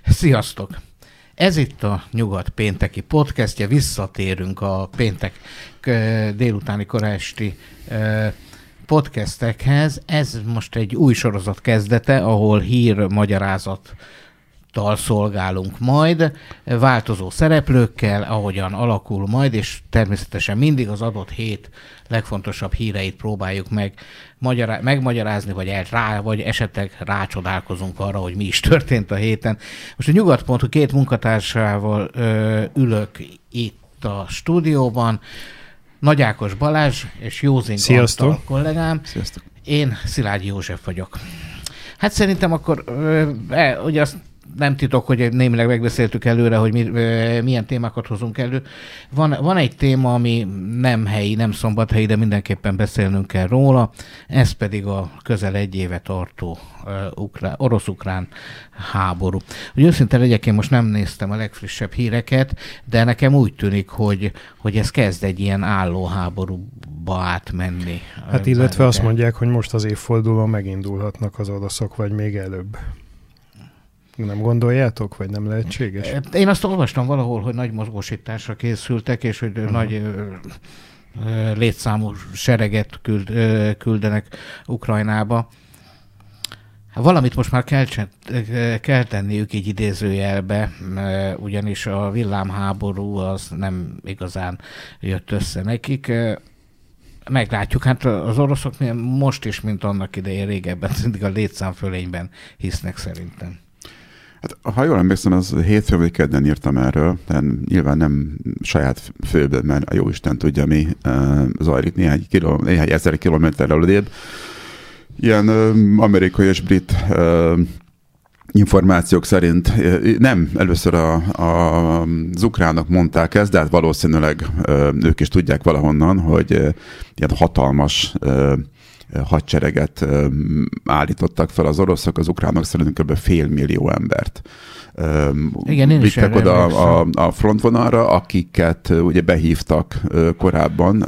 Sziasztok! Ez itt a Nyugat pénteki podcastja, visszatérünk a péntek délutáni korásti podcastekhez. Ez most egy új sorozat kezdete, ahol hírmagyarázattal szolgálunk majd, változó szereplőkkel, ahogyan alakul majd, és természetesen mindig az adott hét legfontosabb híreit próbáljuk megmagyarázni, vagy esetleg rácsodálkozunk arra, hogy mi is történt a héten. Most a Nyugat.hu két munkatársával ülök itt a stúdióban, Nagy Ákos Balázs és Józsink Antal kollégám. Sziasztok. Én Szilágyi József vagyok. Hát szerintem akkor, ugye azt nem titok, hogy némileg megbeszéltük előre, hogy milyen témákat hozunk elő. Van egy téma, ami nem helyi, nem szombathelyi, de mindenképpen beszélnünk kell róla. Ez pedig a közel egy éve tartó orosz-ukrán háború. Úgy őszinte legyek, én most nem néztem a legfrissebb híreket, de nekem úgy tűnik, hogy ez kezd egy ilyen álló háborúba átmenni. Hát illetve azt mondják, hogy most az évfordulón megindulhatnak az oroszok, vagy még előbb. Nem gondoljátok, vagy nem lehetséges? Én azt olvastam valahol, hogy nagy mozgósításra készültek, és hogy nagy létszámú sereget küldenek Ukrajnába. Valamit most már kell tenniük így idézőjelbe, ugyanis a villámháború az nem igazán jött össze nekik. Meglátjuk, hát az oroszok most is, mint annak idején régebben, mindig a létszámfölényben hisznek szerintem. Hát, ha jól emlékszem, az hétfőn vagy kedden írtam erről, de nyilván nem saját főből, mert a jóisten tudja, mi zajlik néhány ezer kilométerrel odébb. Ilyen amerikai és brit információk szerint nem először az ukránok mondták ezt, de hát valószínűleg ők is tudják valahonnan, hogy ilyen hatalmas hadsereget állítottak fel az oroszok, az ukránok szerint kb. 500 000 embert. Igen, én is vittek oda a frontvonalra, akiket ugye behívtak korábban,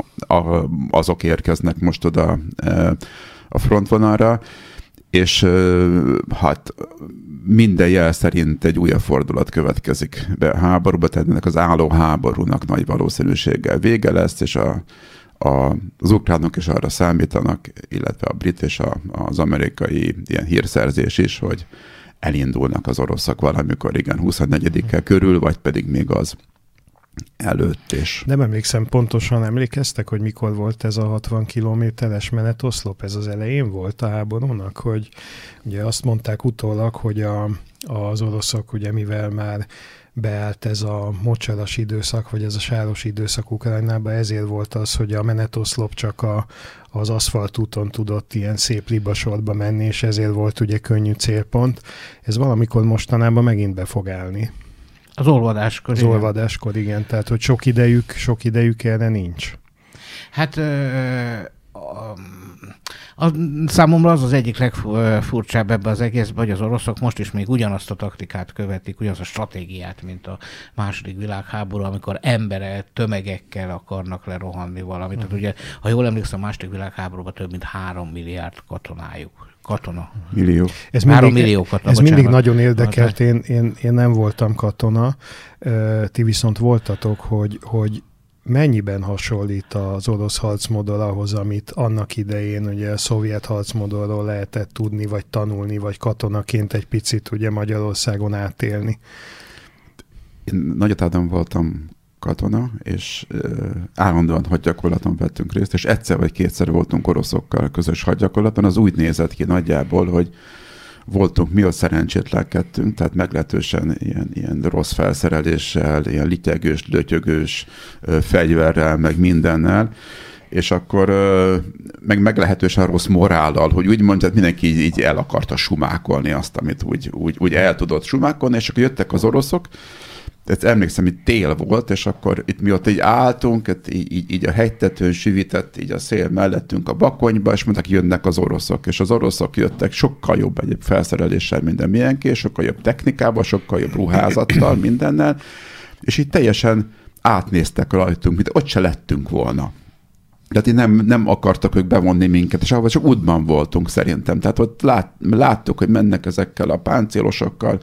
azok érkeznek most oda a frontvonalra, és hát minden jel szerint egy újabb fordulat következik be a háborúba, tehát ennek az álló háborúnak nagy valószínűséggel vége lesz, és az ukránok is arra számítanak, illetve a brit és az amerikai ilyen hírszerzés is, hogy elindulnak az oroszok valamikor, igen, 24-e körül, vagy pedig még az előtt is. Nem emlékszem pontosan, emlékeztek, hogy mikor volt ez a 60 kilométeres menetoszlop? Ez az elején volt a háborúnak, hogy ugye azt mondták utólag, hogy az oroszok, ugye mivel már beállt ez a mocsaras időszak, vagy ez a sáros időszak Ukrajnába, ezért volt az, hogy a menetoszlop csak az aszfaltúton tudott ilyen szép libasorba menni, és ezért volt ugye könnyű célpont. Ez valamikor mostanában megint be fog állni. Az olvadáskor. Az olvadáskor, igen. Tehát, hogy sok idejük erre nincs. Hát számomra az egyik legfurcsább ebben az egészben, hogy az oroszok most is még ugyanazt a taktikát követik, ugyanazt a stratégiát, mint a második világháború, amikor tömegekkel akarnak lerohanni valamit. Tehát ugye, ha jól emlékszem, a második világháborúban több mint 3 milliárd katona. Millió. Ez mindig nagyon érdekelt. Én nem voltam katona. Ti viszont voltatok, hogy mennyiben hasonlít az orosz harcmodell ahhoz, amit annak idején ugye a szovjet harcmodellről lehetett tudni, vagy tanulni, vagy katonaként egy picit ugye Magyarországon átélni? Én Nagyatádon voltam katona, és állandóan hadgyakorlaton vettünk részt, és egyszer vagy kétszer voltunk oroszokkal közös hadgyakorlaton. Az úgy nézett ki nagyjából, hogy voltunk, mi a szerencsétlenkedtünk, tehát meglehetősen ilyen rossz felszereléssel, ilyen lityegős, lötyögős fegyverrel, meg mindennel, és akkor meg meglehetősen rossz morállal, hogy úgy mondja, mindenki így el akarta sumákolni azt, amit úgy el tudott sumákolni, és akkor jöttek az oroszok. Tehát emlékszem, itt tél volt, és akkor itt mi ott így álltunk, így a hegytetőn süvített, így a szél mellettünk a bakonyba, és mondták, jönnek az oroszok, és az oroszok jöttek sokkal jobb egyéb felszereléssel, minden milyenki, sokkal jobb technikával, sokkal jobb ruházattal, mindennel, és így teljesen átnéztek rajtunk, mint ott se lettünk volna. Tehát így nem akartak ők bevonni minket, és ahol csak útban voltunk szerintem. Tehát ott láttuk, hogy mennek ezekkel a páncélosokkal,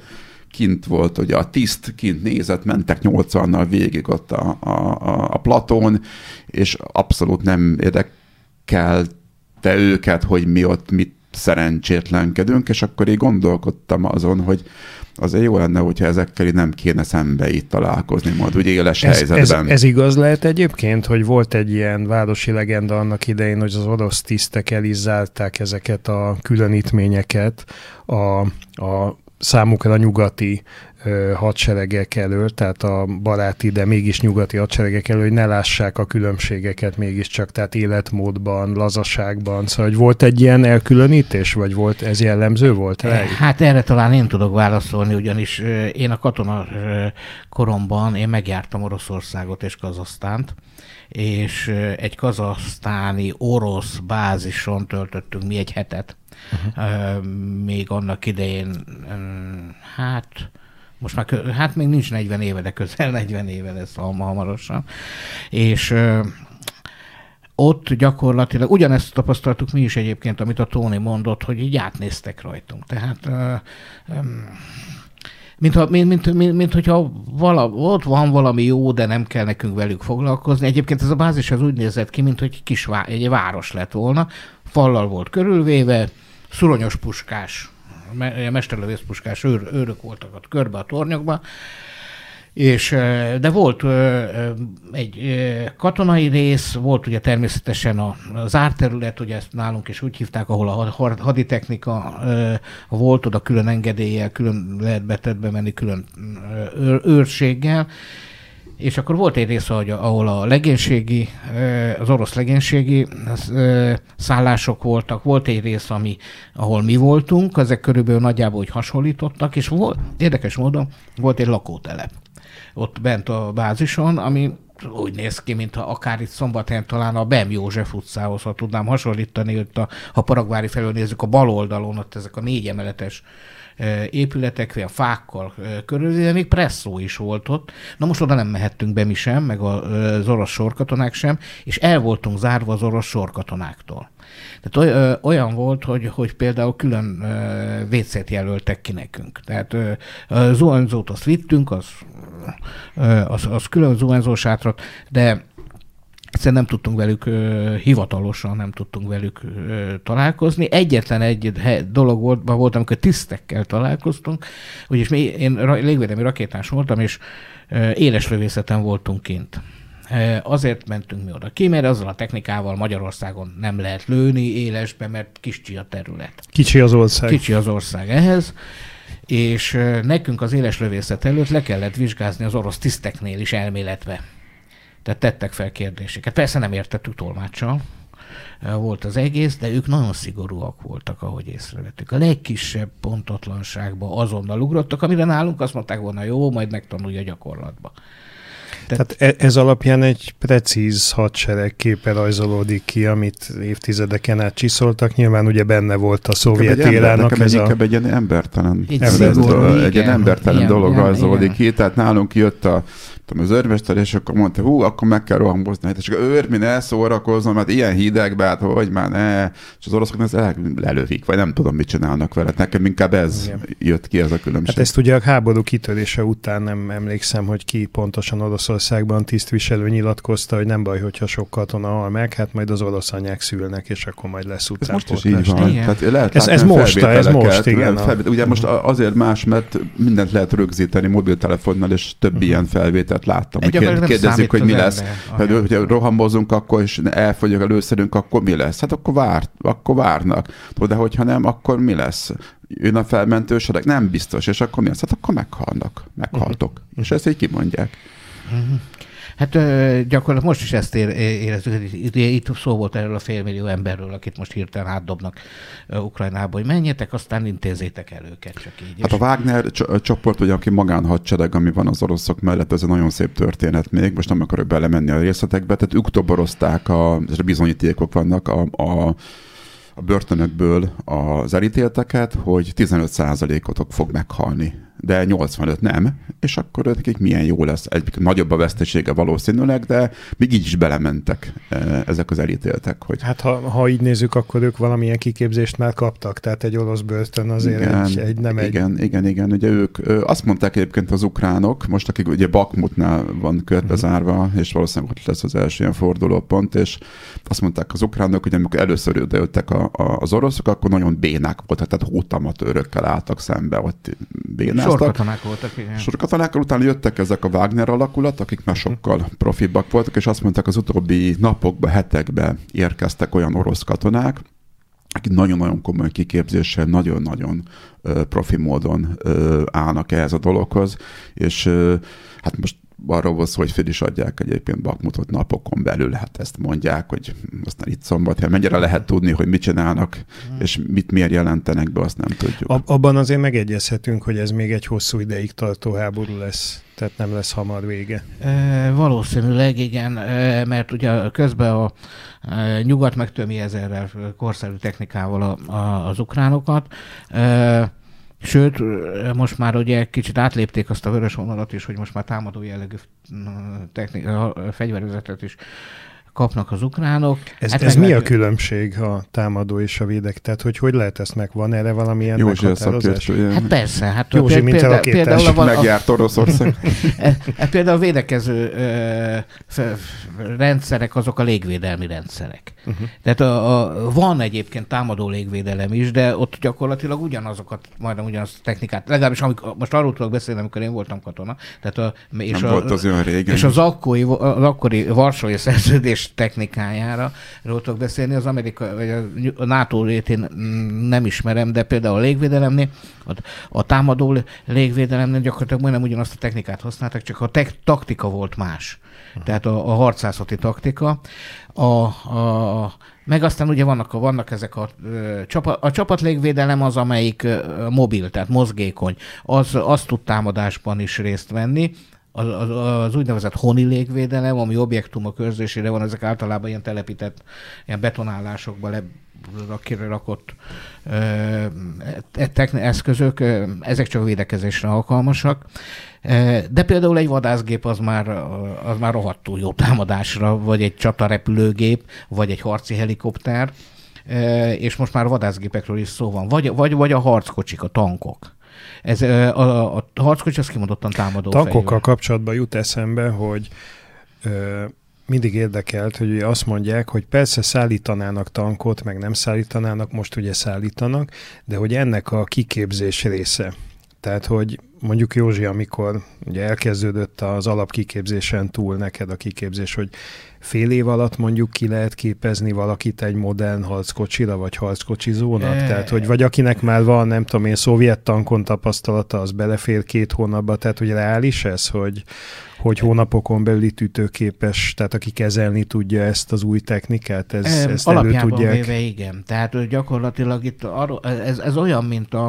kint volt, ugye a tiszt kint nézett, mentek 80-nal végig ott a platón, és abszolút nem érdekelte őket, hogy mi ott mit szerencsétlenkedünk, és akkor én gondolkodtam azon, hogy azért jó lenne, hogyha ezekkel nem kéne szembe itt találkozni, majd úgy éles helyzetben. Ez igaz lehet egyébként, hogy volt egy ilyen városi legenda annak idején, hogy az orosz tisztek elizálták ezeket a különítményeket a számukra nyugati hadseregek elől, tehát a baráti, de mégis nyugati hadseregek elől, hogy ne lássák a különbségeket mégiscsak, tehát életmódban, lazaságban. Szóval, hogy volt egy ilyen elkülönítés, vagy volt ez jellemző volt rá? Hát erre talán én tudok válaszolni, ugyanis én a katona koromban én megjártam Oroszországot és Kazahsztánt, és egy kazahsztáni orosz bázison töltöttünk mi egy hetet. Még annak idején, most már még nincs 40 éve, de közel 40 éve lesz hamarosan. És ott gyakorlatilag ugyanezt tapasztaltuk mi is egyébként, amit a Tóni mondott, hogy így átnéztek rajtunk. Tehát hogyha ott van valami jó, de nem kell nekünk velük foglalkozni. Egyébként ez a bázis az úgy nézett ki, mint hogy egy város lett volna. Fallal volt körülvéve, szuronyos puskás, mesterlövészpuskás őrök voltak ott körbe a tornyokba, de volt egy katonai rész, volt ugye természetesen a zárt terület, ugye ezt nálunk is úgy hívták, ahol a haditechnika volt, oda külön engedéllyel, külön lehet betetbe menni, külön őrséggel, és akkor volt egy rész, ahol az orosz legénységi szállások voltak, volt egy rész, ahol mi voltunk, ezek körülbelül nagyjából úgy hasonlítottak, és érdekes módon volt egy lakótelep ott bent a bázison, ami úgy néz ki, mintha akár itt Szombathelyen talán a Bem József utcához, ha tudnám hasonlítani, hogy ha Paragvári felől nézzük, a bal oldalon ott ezek a 4 emeletes épületek, vagy a fákkal körül, de még presszó is volt ott. Na most oda nem mehettünk be mi sem, meg az orosz sorkatonák sem, és el voltunk zárva az orosz sorkatonáktól. Tehát olyan volt, hogy például külön WC-t jelöltek ki nekünk. Tehát zuhanyzót azt vittünk, az külön zuhanyzósátrat, de egyszerűen nem tudtunk velük, hivatalosan nem tudtunk velük találkozni. Egyetlen egy dolog volt, amikor tisztekkel találkoztunk, úgyis én légvédelmi rakétás voltam, és éleslövészeten voltunk kint. Azért mentünk mi oda ki, mert azzal a technikával Magyarországon nem lehet lőni élesbe, mert kicsi a terület. Kicsi az ország. Kicsi az ország ehhez. És nekünk az éleslövészet előtt le kellett vizsgázni az orosz tiszteknél is elméletve. Tehát tettek fel kérdéseket. Persze nem értettük tolmáccsal, volt az egész, de ők nagyon szigorúak voltak, ahogy észrevettük. A legkisebb pontatlanságba azonnal ugrottak, amire nálunk azt mondták volna, jó, majd megtanulja gyakorlatba. Tehát ez alapján egy precíz hadsereg képe rajzolódik ki, amit évtizedeken át csiszoltak. Nyilván ugye benne volt a szovjet érának ez inkább egy ilyen embertelen dolog rajzolódik ki. Tehát nálunk jött az őrmester, és akkor mondta, akkor meg kell rohambozni. És akkor őr, ne szórakozzon, mert ilyen hidegben, hát hogy már ne. És az oroszok ezt lelövik, vagy nem tudom, mit csinálnak vele. Nekem inkább ez jött ki, ez a különbség. Hát ezt ugye a háború kitörése után nem emlékszem, hogy ki pontosan Oroszországban tisztviselő nyilatkozta, hogy nem baj, hogyha sok katona hal meg, hát majd az orosz anyák szülnek, és akkor majd lesz utánpótlás. Ez most is így van. Tehát lehet ez most, igen. Ugye most azért más, mert mindent lehet rögzíteni mobiltelefonnal, és több ilyen felvételt láttam. Hogy kérdezik, hogy mi lesz. Hogyha rohamozunk, akkor és elfogyok előszerünk, akkor mi lesz? Hát akkor várnak. De hogyha nem, akkor mi lesz? Jön a felmentősereg? Nem biztos. És akkor mi lesz? Hát akkor meghaltok. És ezt így kimondják. Hát gyakorlatilag most is ezt érezzük, itt szó volt erről a 500 000 emberről, akit most hirtelen átdobnak Ukrajnába, hogy menjetek, aztán intézzétek el őket csak így. Hát a Wagner csoport, ugye, aki magánhadsereg, ami van az oroszok mellett, ez egy nagyon szép történet még, most nem akarok belemenni a részletekbe, tehát ők toborozták, bizonyítékok vannak a börtönökből az elítélteket, hogy 15%-otok fog meghalni de 85 nem, és akkor nekik milyen jó lesz. Egy nagyobb a vesztesége valószínűleg, de még így is belementek ezek az elítéltek. Hogy... Hát ha így nézzük, akkor ők valamilyen kiképzést már kaptak, tehát egy orosz börtön azért igen. Ugye ők azt mondták egyébként az ukránok, most akik ugye Bakmutnál van körbezárva, és valószínűleg ott lesz az első ilyen fordulópont, és azt mondták az ukránok, hogy amikor először odajöttek az oroszok, akkor nagyon bénák voltak, tehát hótamatőrökkel álltak szembe, ott bénáztak. Sorkatonák voltak, igen. Sorkatonákkal utána jöttek ezek a Wagner alakulat, akik már sokkal profibbak voltak, és azt mondták, az utóbbi napokban, hetekben érkeztek olyan orosz katonák, akik nagyon-nagyon komoly kiképzéssel, nagyon-nagyon profi módon állnak ehhez a dologhoz, és hát most arról volt szó, hogy fél is adják egyébként Bakmutot napokon belül, hát ezt mondják, hogy aztán itt szombathelyen mennyire lehet tudni, hogy mit csinálnak, és miért jelentenek be, azt nem tudjuk. Abban azért megegyezhetünk, hogy ez még egy hosszú ideig tartó háború lesz, tehát nem lesz hamar vége. Valószínűleg igen, mert ugye közben a nyugat megtömi ezerrel korszerű technikával az ukránokat, sőt, most már ugye kicsit átlépték azt a vörös vonalat is, hogy most már támadó jellegű fegyverzetet is kapnak az ukránok. Ez mi a különbség a támadó és a védek? Tehát, hogy lehet ezt meg? Van erre valamilyen meghatározás? Hát persze. Hát Józsi, mint a rakétás. Megjárt Oroszország. Például a védekező rendszerek, azok a légvédelmi rendszerek. Tehát van egyébként támadó légvédelem is, de ott gyakorlatilag ugyanazokat, majdnem ugyanazt a technikát, legalábbis most arról tudok beszélni, amikor én voltam katona. Tehát és az akkori Varsói Szerződés technikájára tudok beszélni, az Amerika, vagy a NATO rétén nem ismerem, de például a légvédelemnél, a támadó légvédelemnél gyakorlatilag majdnem ugyanazt a technikát használtak, csak a taktika volt más. Tehát a harcászati taktika. Meg aztán ugye vannak ezek a csapatlégvédelem az, amelyik mobil, tehát mozgékony. Az tud támadásban is részt venni. Az úgynevezett honi légvédelem, ami objektumok őrzésére van, ezek általában ilyen telepített, ilyen betonállásokba rakott eszközök, ezek csak védekezésre alkalmasak. De például egy vadászgép az már rohadtul jó támadásra, vagy egy csatarepülőgép, vagy egy harci helikopter, és most már vadászgépekről is szó van. Vagy a harckocsik, a tankok. Ez, a harckocsi az kimondottan támadó tankokkal fegyver. Kapcsolatban jut eszembe, hogy mindig érdekelt, hogy azt mondják, hogy persze szállítanának tankot, meg nem szállítanának, most ugye szállítanak, de hogy ennek a kiképzés része. Tehát, hogy mondjuk Józsi, amikor ugye elkezdődött az alapkiképzésen túl neked a kiképzés, hogy fél év alatt mondjuk ki lehet képezni valakit egy modern harckocsira, vagy harckocsizónak? Tehát, hogy vagy akinek már van, nem tudom én, szovjet tankon tapasztalata, az belefér 2 hónapba, tehát hogy reális ez, hogy hónapokon belüli ütőképes, tehát aki kezelni tudja ezt az új technikát, ezt elő tudják? Véve igen. Tehát gyakorlatilag itt ez olyan,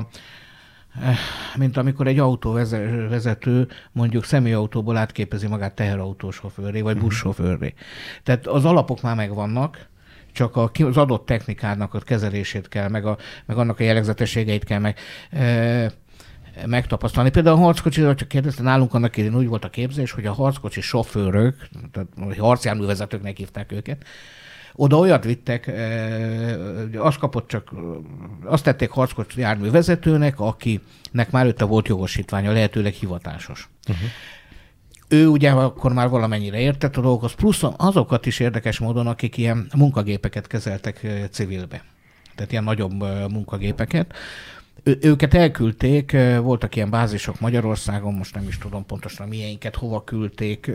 mint amikor egy autóvezető mondjuk személyautóból átképezi magát teherautósofőrré, vagy buszsofőrré. Tehát az alapok már megvannak, csak az adott technikának a kezelését kell, meg annak a jellegzetességeit kell megtapasztalni. Például a harckocsi, csak kérdezte, nálunk annak idején úgy volt a képzés, hogy a harckocsi sofőrök, tehát harcjárművezetőknek hívták őket, oda olyat vittek, azt tették harckocsi járművezetőnek, akinek már előtte volt jogosítványa, lehetőleg hivatásos. Ő ugye akkor már valamennyire értett a dolgokhoz, plusz azokat is érdekes módon, akik ilyen munkagépeket kezeltek civilbe. Tehát ilyen nagyobb munkagépeket. Őket elküldték, voltak ilyen bázisok Magyarországon, most nem is tudom pontosan milyenket hova küldték,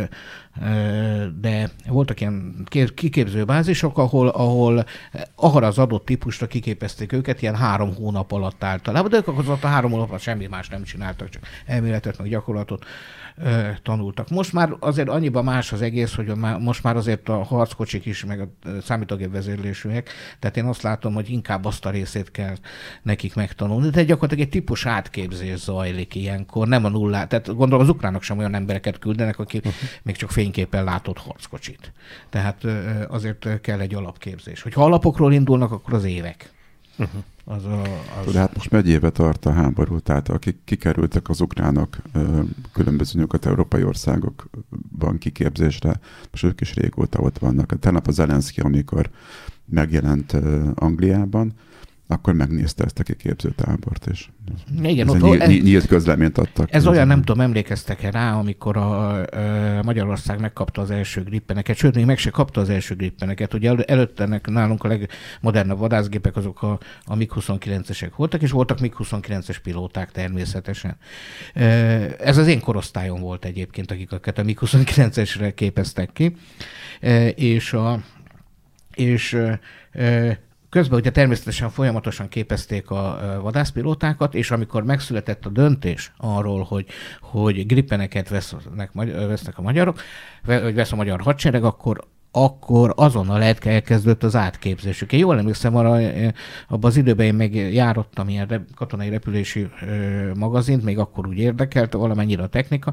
de voltak ilyen kiképző bázisok, ahol az adott típusra kiképezték őket, ilyen 3 hónap alatt általában, de ők az a 3 hónap alatt semmi más nem csináltak, csak elméletet, meg gyakorlatot tanultak. Most már azért annyiban más az egész, hogy most már azért a harckocsik is, meg a számítógép vezérlésűek, tehát én azt látom, hogy inkább azt a részét kell nekik megtanulni. De gyakorlatilag egy típus átképzés zajlik ilyenkor, nem a nullát. Tehát gondolom az ukránok sem olyan embereket küldenek, akik még csak fényképpen látott harckocsit. Tehát azért kell egy alapképzés. Hogyha alapokról indulnak, akkor az évek. Hát most egy éve tart a háború, tehát akik kikerültek az ukránok különböző nyugat-európai országokban kiképzésre, most ők is régóta ott vannak. Tegnap a Zelenszky, amikor megjelent Angliában, akkor megnézte ezt a kiképzőtábort, és igen, nyílt közleményt adtak. Ez olyan, nem tudom, emlékeztek-e rá, amikor Magyarország megkapta az első grippeneket, sőt, még meg se kapta az első grippeneket. Ugye előtte nálunk a legmodernebb vadászgépek azok a MiG-29-esek voltak, és voltak MiG-29-es pilóták természetesen. Ez az én korosztályom volt egyébként, akiket a MiG-29-esre képeztek ki, és közben ugye természetesen folyamatosan képezték a vadászpilótákat, akkor megszületett a döntés arról, hogy grippeneket vesznek a magyarok, vagy vesz a magyar hadsereg, akkor azonnal elkezdődött az átképzésük. Én jól emlékszem, abban az időben én megjárottam ilyen katonai repülési magazint, még akkor úgy érdekelt valamennyire a technika,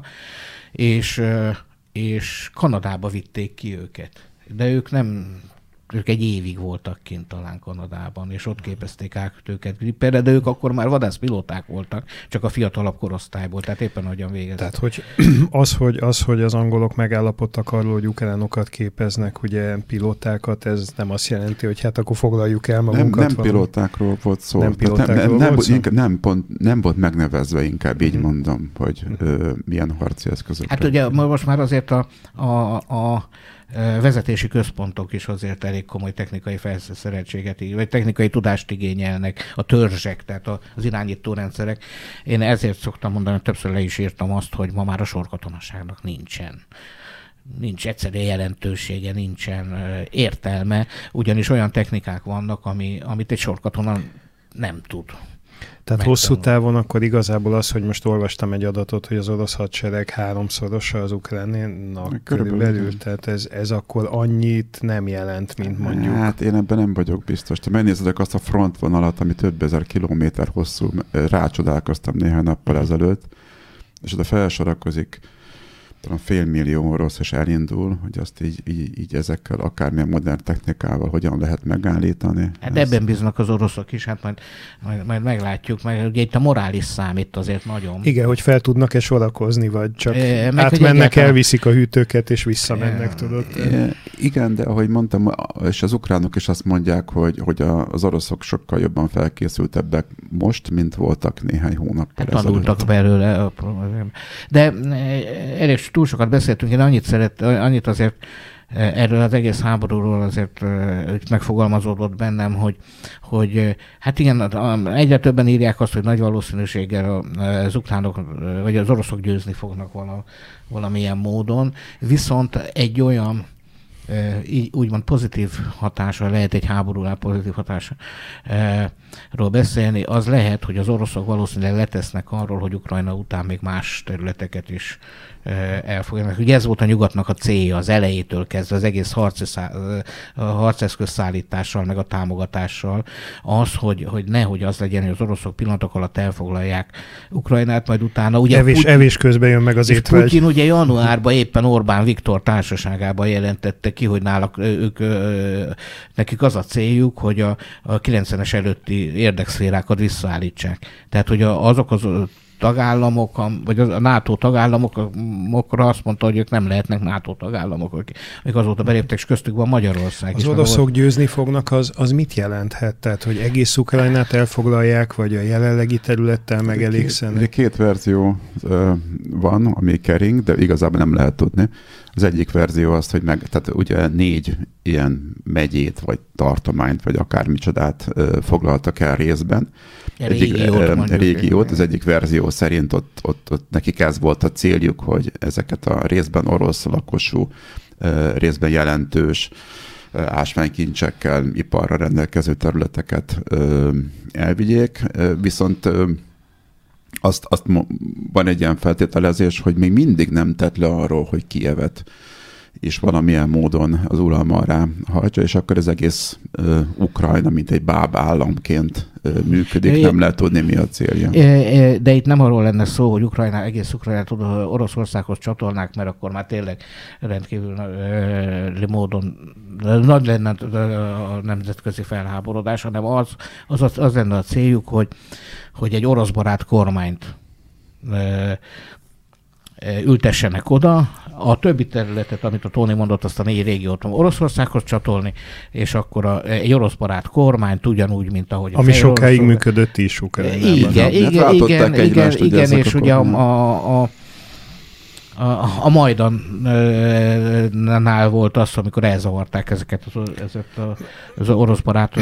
és Kanadába vitték ki őket. De ők egy évig voltak kint talán Kanadában, és ott képezték át őket gripperre, de ők akkor már vadászpilóták voltak, csak a fiatalabb korosztályból, tehát éppen hogyan végeztek. Tehát hogy hogy az angolok megállapodtak arról, hogy ukránokat képeznek, ugye pilótákat, ez nem azt jelenti, hogy hát akkor foglaljuk el magunkat. Nem pilótákról volt szó. Nem volt megnevezve, inkább így mondom, hogy milyen harci eszközök. Hát ugye most már azért a vezetési központok is azért elég komoly technikai felszereltséget, vagy technikai tudást igényelnek, a törzsek, tehát az irányítórendszerek. Én ezért szoktam mondani, többször le is írtam azt, hogy ma már a sorkatonaságnak nincs egyszerűen jelentősége, nincsen értelme, ugyanis olyan technikák vannak, amit egy sorkatona nem tud. Tehát hosszú távon akkor igazából az, hogy most olvastam egy adatot, hogy az orosz hadsereg 3-szorosa az ukránnak körülbelül, tehát ez akkor annyit nem jelent, mint mondjuk. Hát én ebben nem vagyok biztos. Te megnézedek azt a frontvonalat, ami több ezer kilométer hosszú, rácsodálkoztam néhány nappal ezelőtt, és oda felsorakozik talán 500 000 orosz, és elindul, hogy azt így ezekkel akármilyen modern technikával hogyan lehet megállítani. Hát ebben bíznak az oroszok is, hát majd meglátjuk, meg ugye itt a morális számít azért nagyon. Igen, hogy fel tudnak-e sorakozni, vagy csak átmennek, elviszik a hűtőket, és visszamennek, tudod? Igen, de ahogy mondtam, és az ukránok is azt mondják, hogy az oroszok sokkal jobban felkészültebbek most, mint voltak néhány hónappal ezelőtt. Tanultak belőle. De elég túl sokat beszéltünk, én annyit azért erről az egész háborúról azért megfogalmazódott bennem, hogy hát igen, egyre többen írják azt, hogy nagy valószínűséggel az ukránok, vagy az oroszok győzni fognak valamilyen módon, viszont egy olyan úgymond pozitív hatása, lehet egy háborúnál pozitív hatásról beszélni, az lehet, hogy az oroszok valószínűleg letesznek arról, hogy Ukrajna után még más területeket is elfogjanak. Ugye ez volt a nyugatnak a célja az elejétől kezdve, az egész harceszköz szállítással, meg a támogatással, az, hogy nehogy az legyen, hogy az oroszok pillanatok alatt elfoglalják Ukrajnát, majd utána... Ugye evés közben jön meg az étvágy. Putyin ugye januárban éppen Orbán Viktor társaságában jelentette ki, hogy nekik az a céljuk, hogy a 90-es előtti érdekszférákat visszaállítsák. Tehát, hogy azok az tagállamok, vagy a NATO tagállamokra azt mondta, hogy ők nem lehetnek NATO tagállamok, akik azóta beléptek, és köztük van Magyarország. Az oroszok győzni fognak, az mit jelenthet? Tehát, hogy egész Ukrajnát elfoglalják, vagy a jelenlegi területtel megelégszenek? Két verzió van, ami kering, de igazából nem lehet tudni. Az egyik verzió az, hogy tehát ugye 4 ilyen megyét, vagy tartományt, vagy akármicsodát foglaltak el részben. Régiót. Az egyik verzió szerint ott nekik ez volt a céljuk, hogy ezeket a részben orosz lakosú, részben jelentős ásványkincsekkel, iparra rendelkező területeket elvigyék, viszont azt van egy ilyen feltételezés, hogy még mindig nem tett le arról, hogy Kijevet és valamilyen módon az uralma rá hajtja, és akkor az egész Ukrajna, mint egy báb államként működik, nem lehet tudni, mi a célja. De itt nem arról lenne szó, hogy egész Ukrajnát Oroszországhoz csatolnák, mert akkor már tényleg rendkívül módon nagy lenne a nemzetközi felháborodás, hanem az lenne a céljuk, hogy egy orosz barát kormányt ültessenek oda, a többi területet, amit a Tóni mondott, azt a 4 régiót Oroszországhoz csatolni, és akkor egy orosz barát kormányt ugyanúgy, mint ahogy ami sokáig működött is Ukrajnában. Igen, és ugye a Majdannál volt az, amikor elzavarták ezeket az orosz barát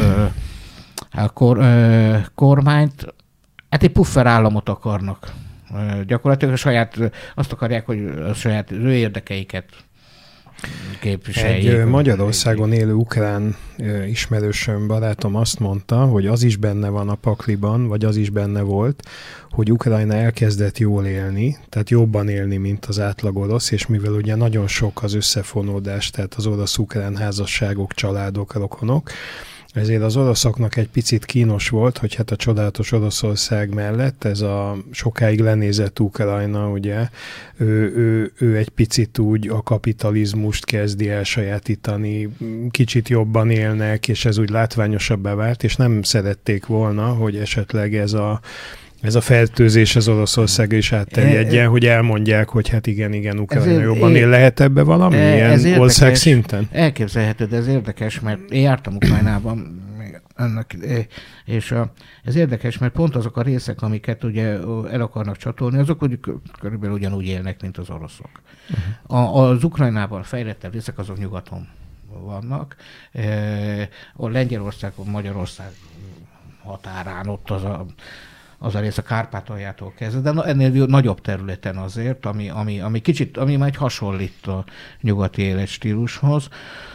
kormányt. Hát egy puffer államot akarnak. Gyakorlatilag azt akarják, hogy a saját érdekeiket képviseljék. Egy Magyarországon élő ukrán ismerősöm, barátom azt mondta, hogy az is benne van a pakliban, vagy az is benne volt, hogy Ukrajna elkezdett jól élni, tehát jobban élni, mint az átlag orosz, és mivel ugye nagyon sok az összefonódás, tehát az orosz-ukrán házasságok, családok, rokonok, ezért az oroszoknak egy picit kínos volt, hogy hát a csodálatos Oroszország mellett ez a sokáig lenézett Ukrajna, ugye, ő egy picit úgy a kapitalizmust kezdi elsajátítani, kicsit jobban élnek, és ez úgy látványosabbá vált, és nem szerették volna, hogy esetleg ez a fertőzés az Oroszországra is átterjedjen, hogy elmondják, hogy hát igen, Ukrajna jobban él. Lehet ebbe valami ilyen ország szinten? Elképzelhető, de ez érdekes, mert én jártam Ukrajnában, és ez érdekes, mert pont azok a részek, amiket ugye el akarnak csatolni, azok úgy, körülbelül ugyanúgy élnek, mint az oroszok. Az Ukrajnában fejlettebb részek azok nyugaton vannak. Lengyelország, Magyarország határán ott az a rész a Kárpátaljától kezdve, de ennél nagyobb területen azért, ami kicsit, ami majd hasonlít a nyugati életstílushoz.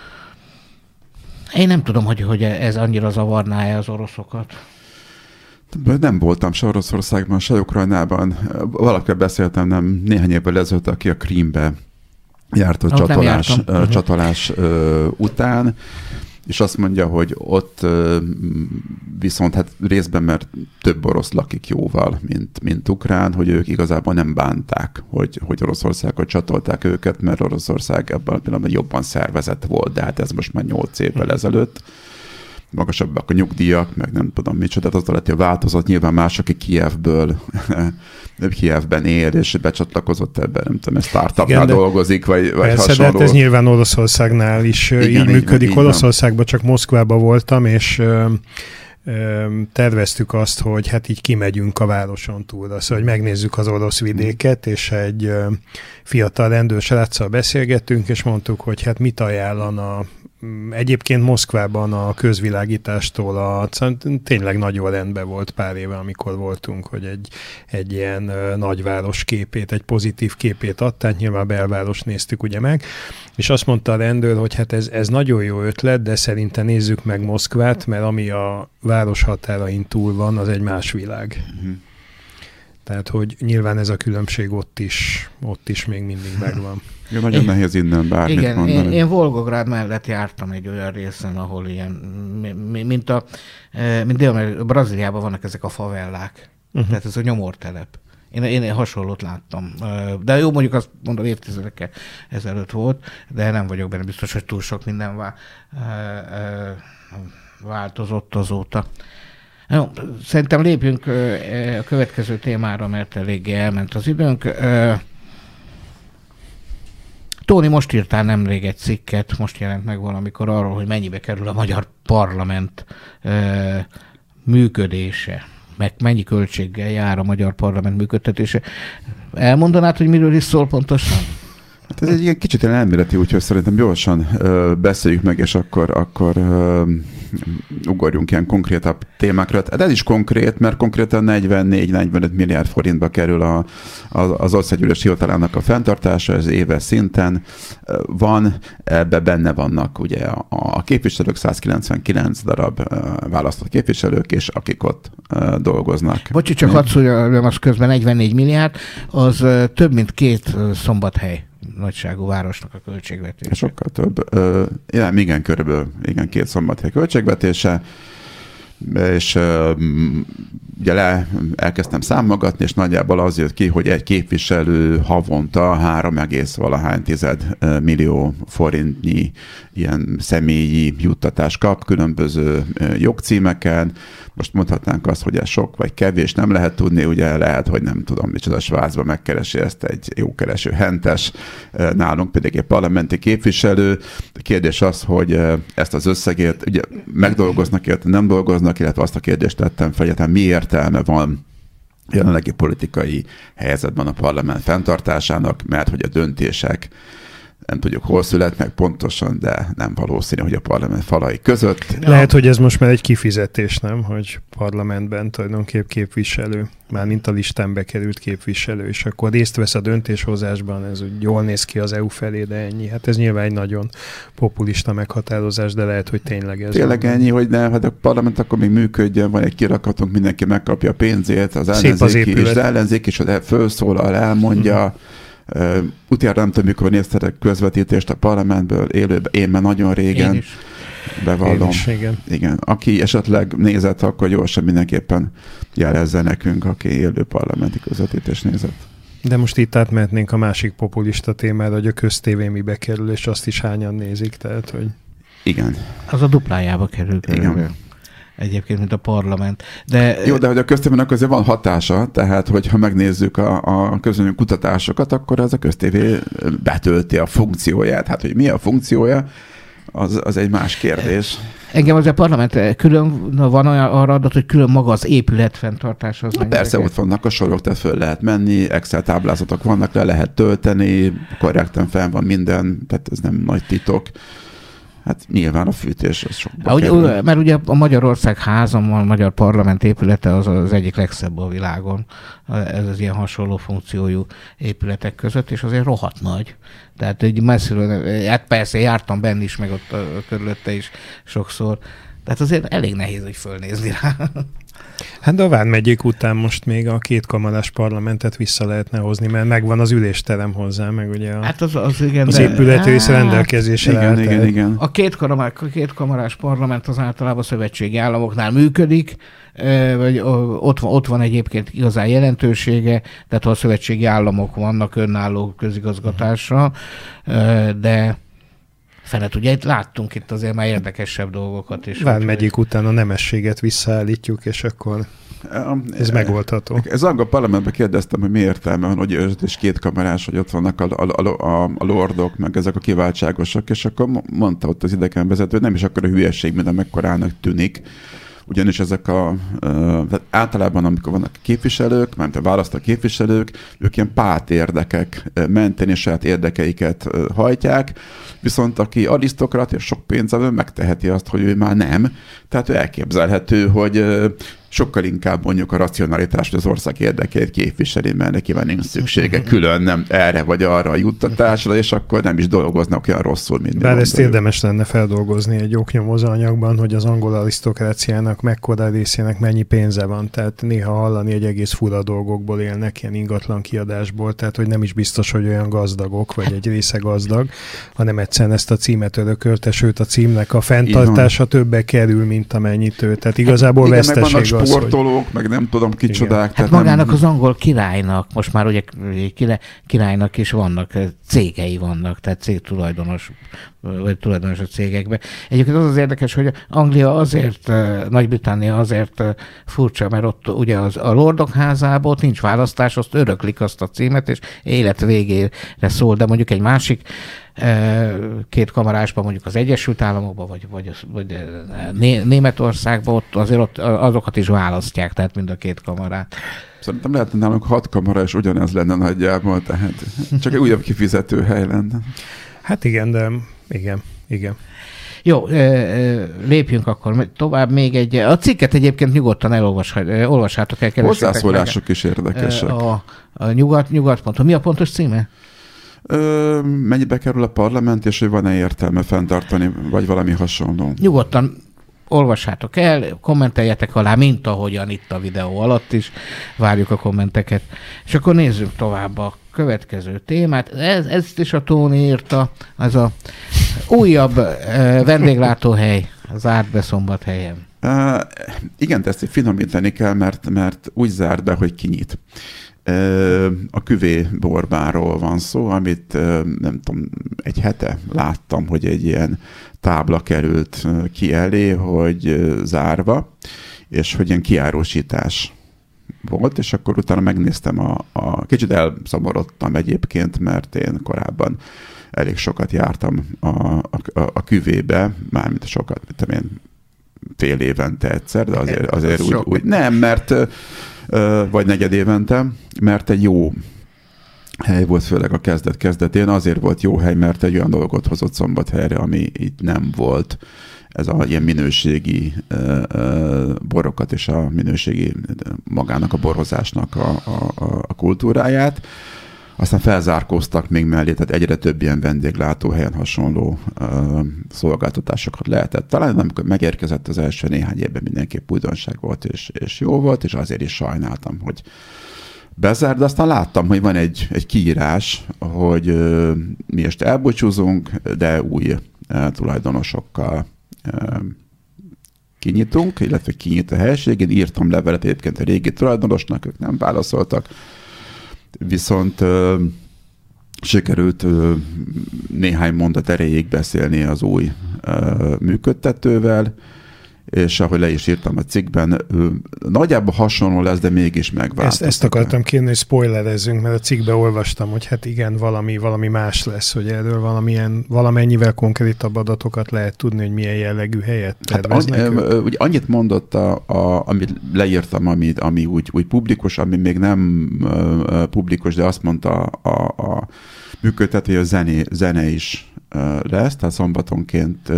Én nem tudom, hogy ez annyira zavarná-e az oroszokat. Nem voltam se Oroszországban, se Ukrajnában. Valakivel beszéltem néhány évvel ezelőtt, aki a Krímbe járt a csatolás után, és azt mondja, hogy ott viszont hát részben, mert több orosz lakik jóval, mint ukrán, hogy ők igazából nem bánták, hogy Oroszországot csatolták őket, mert Oroszország ebben a pillanatban jobban szervezett volt, de hát ez most már 8 évvel ezelőtt. Magasabbak a nyugdíjak, meg nem tudom micsoda, az lett a változat, nyilván más, aki Kijevben él, és becsatlakozott ebben, nem tudom, startupnál dolgozik, vagy persze, hasonló. de hát ez nyilván Oroszországnál is így működik. Oroszországban csak Moszkvában voltam, és terveztük azt, hogy hát így kimegyünk a városon túlra, szóval hogy megnézzük az orosz vidéket, és egy fiatal rendőrsráccal beszélgettünk, és mondtuk, hogy hát mit ajánlana egyébként Moszkvában a közvilágítástól tényleg nagyon rendben volt pár éve, amikor voltunk, hogy egy ilyen nagyváros képét, egy pozitív képét adták, nyilván a belváros néztük ugye meg, és azt mondta a rendőr, hogy hát ez nagyon jó ötlet, de szerintem nézzük meg Moszkvát, mert ami a város határain túl van, az egy más világ. Tehát, hogy nyilván ez a különbség ott is még mindig megvan. Ja, nagyon nehéz innen bármit mondani. Én Volgográd mellett jártam egy olyan részen, ahol ilyen, mint Brazíliában vannak ezek a favellák. Tehát ez a nyomortelep. Én hasonlót láttam. De jó, mondjuk azt mondom, évtizedekkel ezelőtt volt, de nem vagyok benne biztos, hogy túl sok minden változott azóta. Jó, szerintem lépjünk a következő témára, mert eléggé elment az időnk. Tóni, most írtál nemrég egy cikket, most jelent meg valamikor arról, hogy mennyibe kerül a magyar parlament működése, meg mennyi költséggel jár a magyar parlament működtetése. Elmondanád, hogy miről is szól pontosan? Hát ez egy ilyen kicsit elméleti, úgyhogy szerintem gyorsan beszéljük meg, és akkor ugorjunk ilyen konkrétabb témákra. Hát ez is konkrét, mert konkrétan 44-45 milliárd forintba kerül az Országgyűlés hivatalának a fenntartása, ez éves szinten van, ebbe benne vannak ugye a képviselők, 199 darab választott képviselők, és akik ott dolgoznak. Bocsi, csak hadd szóljam, az közben 44 milliárd, az több mint 2 Szombathely nagyságú városnak a költségvetése. Sokkal több. Igen, körülbelül 2 Szombathely költségvetése, és ugye elkezdtem számolgatni, és nagyjából az jött ki, hogy egy képviselő havonta 3,10 millió forintnyi ilyen személyi juttatást kap különböző jogcímeken. Most mondhatnánk azt, hogy ez sok vagy kevés, nem lehet tudni, ugye lehet, hogy nem tudom, micsoda Svájcban megkeresi ezt egy jókereső hentes, nálunk pedig egy parlamenti képviselő. A kérdés az, hogy ezt az összegét ugye megdolgoznak, illetve nem dolgoznak, illetve azt a kérdést tettem fel, hogy mi értelme van jelenlegi politikai helyzetben a parlament fenntartásának, mert hogy a döntések nem tudjuk, hol születnek pontosan, de nem valószínű, hogy a parlament falai között. Lehet, hogy ez most már egy kifizetés, nem? Hogy parlamentben tulajdonképp képviselő, mármint a listán bekerült képviselő, és akkor részt vesz a döntéshozásban, ez úgy jól néz ki az EU felé, de ennyi. Hát ez nyilván egy nagyon populista meghatározás, de lehet, hogy tényleg ez. Tényleg ennyi, hogy ne, hát a parlament akkor még működjön, van egy kirakatunk, mindenki megkapja a pénzét, az ellenzék is felszólal, elmondja. Utána nem tudom, mikor néztetek közvetítést a parlamentből élőben, én már nagyon régen bevallom. Igen. Aki esetleg nézett, akkor gyorsan mindenképpen jelezze nekünk, aki élő parlamenti közvetítést nézett. De most itt átmehetnénk a másik populista témára, hogy a köztévé mibe kerül, és azt is hányan nézik, tehát, hogy... Igen. Az a duplájába kerül. Igen. Egyébként, mint a parlament. Jó, de hogy a köztévének azért van hatása, tehát hogyha megnézzük a közönő kutatásokat, akkor az a köztévé betölti a funkcióját. Hát, hogy mi a funkciója, az egy más kérdés. Engem az a parlament külön van olyan arra adat, hogy külön maga az épület fenntartása. Az persze, ott vannak a sorok, tehát föl lehet menni, Excel táblázatok vannak, le lehet tölteni, korrekten fel van minden, tehát ez nem nagy titok. Hát nyilván a fűtés az sokba kerül. Mert ugye a Magyarország házam, a magyar parlament épülete az egyik legszebb a világon. Ez az ilyen hasonló funkciójú épületek között, és azért rohadt nagy. Tehát egy messziről, hát persze jártam benne is, meg ott körülötte is sokszor. Tehát azért elég nehéz, hogy fölnézni rá. Hát de a Vármegyék után most még a kétkamarás parlamentet vissza lehetne hozni, mert megvan az ülésterem hozzá, meg ugye hát igen, az épületrész rendelkezésre. Igen. A kétkamarás parlament az általában szövetségi államoknál működik, vagy ott van egyébként igazán jelentősége, tehát a szövetségi államok vannak önálló közigazgatással, de fenet, ugye itt láttunk itt azért már érdekesebb dolgokat is. Vármegyék után a nemességet visszaállítjuk, és akkor ez megoldható. Ez a parlamentben kérdeztem, hogy mi értelme van, hogy őt és kétkamarás, hogy ott vannak a lordok, meg ezek a kiváltságosok, és akkor mondta ott az idegenvezető, hogy nem is akkor a hülyeség, mint amekkorának tűnik. Ugyanis ezek általában, amikor vannak képviselők, mert a választott képviselők, ők ilyen pártérdekek mentén és saját érdekeiket hajtják, viszont aki arisztokrat és sok pénzzel, megteheti azt, hogy ő már nem. Tehát elképzelhető, hogy sokkal inkább mondjuk a racionalitást, az ország érdekeit képviseli, mert neki van nincs szüksége külön nem erre vagy arra a juttatásra, és akkor nem is dolgoznak olyan rosszul, mint bár ezt érdemes lenne feldolgozni egy oknyomozó anyagban, hogy az angol arisztokráciának mekkora részének mennyi pénze van. Tehát néha hallani, hogy egész fura dolgokból élnek, ilyen ingatlan kiadásból, tehát hogy nem is biztos, hogy olyan gazdagok, vagy egy része gazdag, hanem egyszerűen ezt a címet örökölte, sőt a címnek a fenntartása többe kerül, mint amennyit ő. Tehát igazából veszteség. Sportolók, hogy... meg nem tudom kicsodák. Hát magának az angol királynak, most már ugye királynak is vannak, cégei vannak, tehát cégtulajdonos, vagy tulajdonos a cégekben. Egyébként az érdekes, hogy Anglia azért, Nagy-Britannia azért furcsa, mert ott ugye a Lordok házából ott nincs választás, azt öröklik azt a címet, és élet végére szól, de mondjuk egy másik kétkamarásban, mondjuk az Egyesült Államokban, vagy Németországban, ott azért azokat is választják, tehát mind a két kamarát. Szerintem lehet, hogy nálunk 6 kamara, és ugyanez lenne nagyjából, tehát csak egy újabb kifizető hely lenne. Hát igen, de igen. Jó, lépjünk akkor tovább még egy... A cikket egyébként nyugodtan olvassátok el. Hozzászólások is érdekesek. A nyugat.hu. Mi a pontos címe? Mennyibe kerül a parlament, és hogy van-e értelme fenntartani, vagy valami hasonló? Nyugodtan olvassátok el, kommenteljetek alá, mint ahogyan itt a videó alatt is. Várjuk a kommenteket. És akkor nézzünk tovább a következő témát. Ezt is a Tóni írta, az a újabb vendéglátóhely zárt be Szombathelyen. Igen, ezt finomítani kell, mert úgy zárt be, hogy kinyit. A Küvé borbáról van szó, amit nem tudom, egy hete láttam, hogy egy ilyen tábla került ki elé, hogy zárva, és hogy ilyen kiárusítás volt, és akkor utána megnéztem kicsit elszomorodtam egyébként, mert én korábban elég sokat jártam a Küvébe, mármint sokat, mint én fél évente egyszer, de azért úgy nem, mert vagy negyed évente, mert egy jó hely volt, főleg a kezdetén. Azért volt jó hely, mert egy olyan dolgot hozott Szombathelyre, ami itt nem volt. Ez a ilyen minőségi borokat és a minőségi magának a borhozásnak a kultúráját. Aztán felzárkóztak még mellé, tehát egyre több ilyen vendéglátóhelyen hasonló szolgáltatásokat lehetett találni. Amikor megérkezett az első néhány évben, mindenképp újdonság volt és jó volt, és azért is sajnáltam, hogy bezárt, de aztán láttam, hogy van egy kiírás, hogy mi most elbúcsúzunk, de új tulajdonosokkal kinyitunk, illetve kinyit a helység. Én írtam levelet egyébként a régi tulajdonosnak, ők nem válaszoltak, viszont sikerült néhány mondat erejéig beszélni az új működtetővel, és ahogy le is írtam a cikkben, nagyjából hasonló lesz, de mégis megváltozik. Ezt akartam kérni, hogy spoilerezzünk, mert a cikkben olvastam, hogy hát igen, valami más lesz, hogy erről valamennyivel konkrétabb adatokat lehet tudni, hogy milyen jellegű helyet terveznek. Ugye annyit mondott, amit leírtam, ami úgy publikus, ami még nem publikus, de azt mondta a működtető, hogy a zene is lesz, tehát szombatonként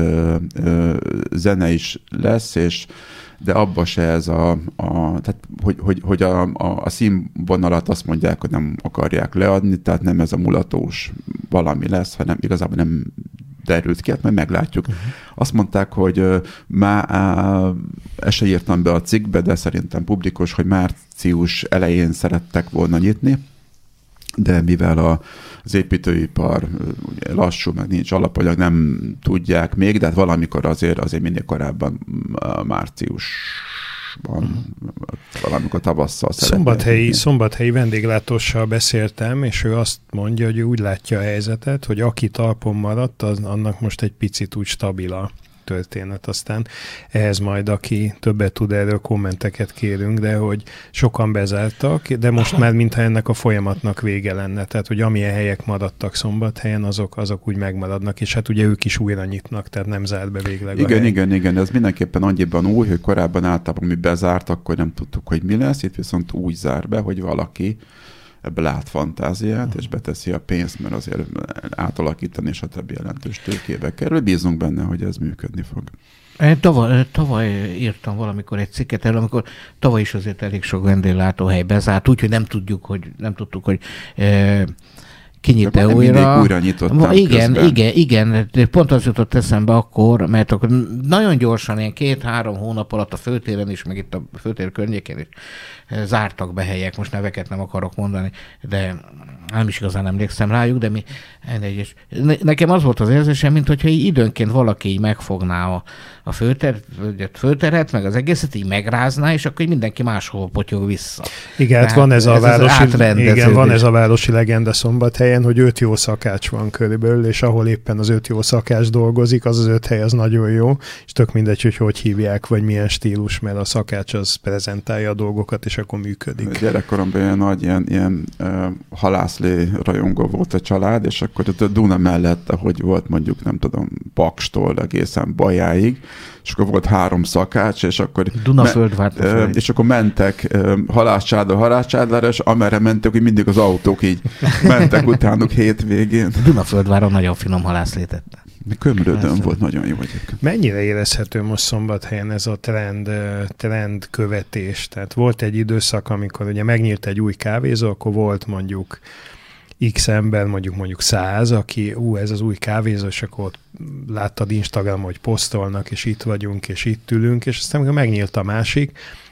zene is lesz, de abba se ez tehát hogy a színvonalat azt mondják, hogy nem akarják leadni, tehát nem ez a mulatós valami lesz, hanem igazából nem derült ki, hát majd meglátjuk. Azt mondták, hogy ezt se írtam be a cikkbe, de szerintem publikus, hogy március elején szerettek volna nyitni, de mivel az építőipar ugye lassú, meg nincs alapanyag, nem tudják még, de hát valamikor azért minél korábban márciusban, valamikor tavasszal szeretnék. Szombathelyi vendéglátóssal beszéltem, és ő azt mondja, hogy ő úgy látja a helyzetet, hogy aki talpon maradt, annak most egy picit úgy stabil a történet. Aztán ehhez majd, aki többet tud erről, kommenteket kérünk, de hogy sokan bezártak, de most már mintha ennek a folyamatnak vége lenne. Tehát, hogy amilyen helyek maradtak Szombathelyen, azok úgy megmaradnak, és hát ugye ők is újra nyitnak, tehát nem zárt be végleg a hely. Igen, ez mindenképpen annyiban új, hogy korábban általában mi bezárt, akkor nem tudtuk, hogy mi lesz, itt viszont úgy zár be, hogy valaki ebbe lát fantáziát, és beteszi a pénzt, mert azért átalakítani, és a többi jelentős tőkébe kerül. Bízunk benne, hogy ez működni fog. Tavaly írtam valamikor egy cikket erről, amikor tavaly is azért elég sok vendéglátóhely bezárt, úgyhogy nem tudtuk, hogy kinyit-e újra. Újra nyitottam Igen. Pont az jutott eszembe akkor, mert akkor nagyon gyorsan, ilyen 2-3 hónap alatt a főtéren is, meg itt a főtér környékén is zártak be helyek, most neveket nem akarok mondani, de nem is igazán emlékszem rájuk, de nekem az volt az érzésem, mint hogyha így időnként valaki így megfogná a főteret, meg az egészet így megrázná, és akkor így mindenki máshol potyog vissza. Igen, hát van ez a városi legenda Szombathelyen, hogy 5 jó szakács van körülbelül, és ahol éppen az 5 jó szakács dolgozik, az 5 hely az nagyon jó, és tök mindegy, hogy hívják, vagy milyen stílus, mert a szakács az prezentálja a dolgokat, és akkor működik. Gyerekkoromban ilyen nagy ilyen halászlé rajongó volt a család, és akkor ott a Duna mellett, ahogy volt mondjuk, nem tudom, Pakstól egészen Bajáig, és akkor volt 3 szakács, és akkor és akkor mentek halászcsádra, és amerre mentek, hogy mindig az autók így mentek utánuk hétvégén. Dunaföldváron nagyon finom halászlétette. Kömrődön volt, nagyon jó egyébként. Mennyire érezhető most Szombathelyen ez a trend követés? Tehát volt egy időszak, amikor ugye megnyílt egy új kávézó, akkor volt mondjuk X ember, mondjuk 100, aki ez az új kávézó, és akkor ott láttad Instagramon, hogy posztolnak, és itt vagyunk, és itt ülünk, és aztán amikor megnyílt a másik,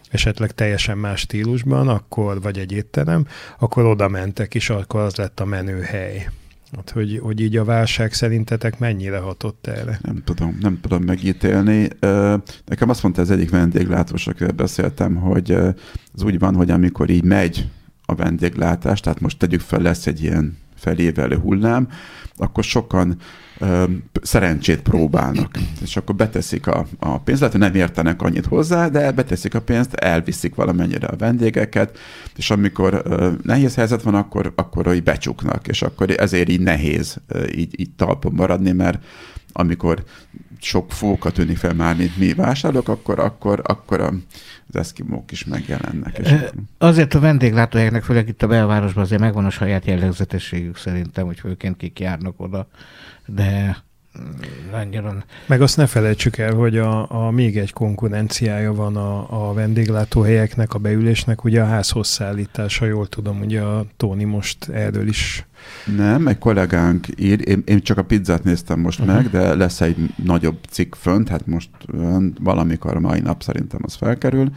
esetleg teljesen más stílusban, akkor, vagy egy étterem, akkor oda mentek, és akkor az lett a menőhely. Hát, hogy így a válság szerintetek mennyire hatott erre? Nem tudom megítélni. Nekem azt mondta az egyik vendéglátós, akivel beszéltem, hogy az úgy van, hogy amikor így megy a vendéglátás, tehát most tegyük fel, lesz egy ilyen felévelő hullám, akkor sokan szerencsét próbálnak. És akkor beteszik a pénzt, lehet, hogy nem értenek annyit hozzá, de beteszik a pénzt, elviszik valamennyire a vendégeket, és amikor nehéz helyzet van, akkor így becsuknak, és akkor ezért így nehéz így talpon maradni, mert amikor sok fóka tűnik fel már, mint mi vásárlók, akkor az eszkimók is megjelennek. És azért a vendéglátóhelyeknek, főleg itt a belvárosban azért megvan a saját jellegzetességük szerintem, hogy főként kik járnak oda, de annyira... Meg azt ne felejtsük el, hogy a még egy konkurenciája van a vendéglátóhelyeknek, a beülésnek, ugye a házhoz szállítása, jól tudom, ugye a Tóni most erről is... Nem, egy kollégánk ír, én csak a pizzát néztem most meg, de lesz egy nagyobb cikk fönt, hát most valamikor mai nap szerintem az felkerül,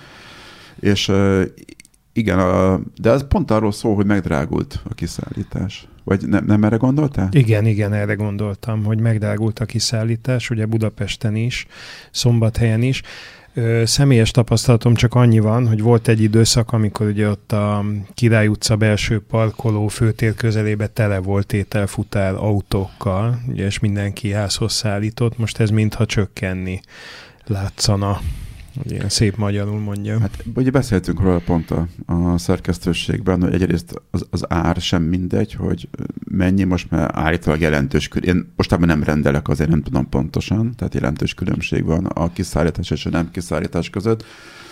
és igen, de az pont arról szól, hogy megdrágult a kiszállítás. Vagy nem erre gondoltál? Igen, erre gondoltam, hogy megdrágult a kiszállítás, ugye Budapesten is, Szombathelyen is. Személyes tapasztalatom csak annyi van, hogy volt egy időszak, amikor ugye ott a Király utca belső parkoló főtér közelébe tele volt ételfutár autókkal, ugye, és mindenki házhoz szállított, most ez mintha csökkenni látszana. Ilyen szép magyarul mondja. Hát ugye beszéltünk róla pont a szerkesztőségben, hogy egyrészt az ár sem mindegy, hogy mennyi, most már állítólag jelentős én mostában nem rendelek, azért nem tudom pontosan, tehát jelentős különbség van a kiszállítás és a nem kiszállítás között.